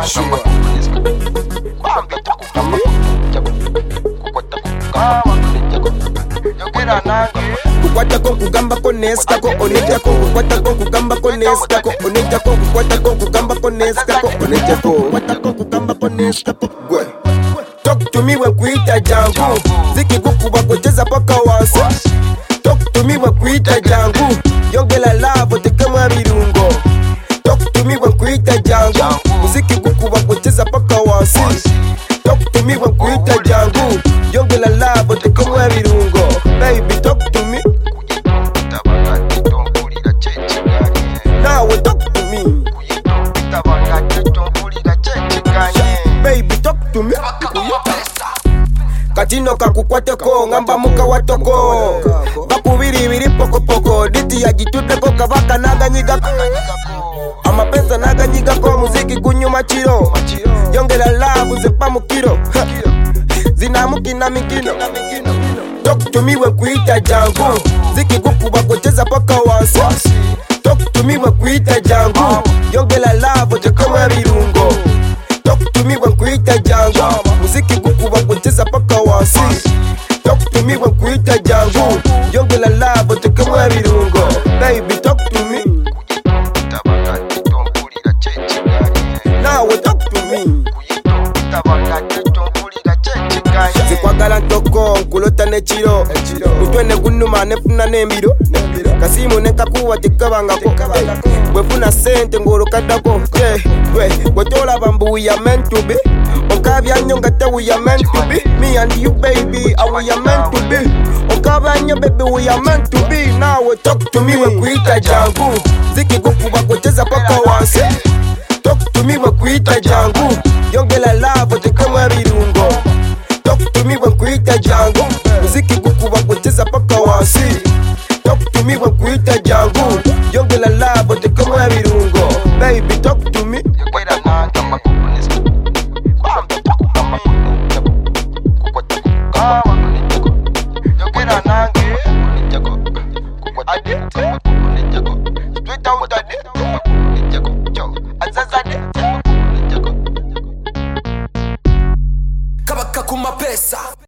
Kukwata con kugamba con escako, oneja con kukwata con kugamba con escako, oneja con kukwata con kugamba con escako, oneja con kukwata con kugamba con escako. Talk to me when kuita jangu, ziki kuku bakocheza paka wansi. Talk to me when kuita jangu, yongela lavo tekema birungo. Talk to me when kuita jangu, ziki kuku bakocheza paka wansi. Talk to me when kuita jangu, yongela lavo tekema birungo. Baby talk to me. Now talk to me. Baby talk to me. Katino kakukwateko ngamba muka watoko bakubiri biri poko poko diti ya jitudeko kabaka naganyigako amapensa naganyigako muziki kunyuma chiro yongela labu zepa mukiro zinamukina mikino. Talk to me when kuita jangu, ziki kuku bakocheza paka wansi. Talk to me when kuita jangu, yongela lavo tekama birungo. Talk to me when kuita jangu, muziki kuku bakocheza paka wansi. Talk to me when kuita jangu, yongela lavo tekama birungo. Baby talk to me. Now talk to me. Zikwagala ntoko nkulota nechiro utwene kunuma nefuna nembiro kasimu nekakuwa tekabangako bwefuna sente ngolokadako wetolaba mbu we are meant to be okabyanyo ngate we are meant to be me and you baby we are meant to be okabyanyo baby we are meant to be. Now talk to me when kuita jangu ziki kukuba kocheza paka wansi. Talk to me when kuita jangu yongela lavo tekama birungo. Talk to me when kuita jangu, muziki kuku bakocheza paka wansi. Talk to me when kuita jangu, yongela lavo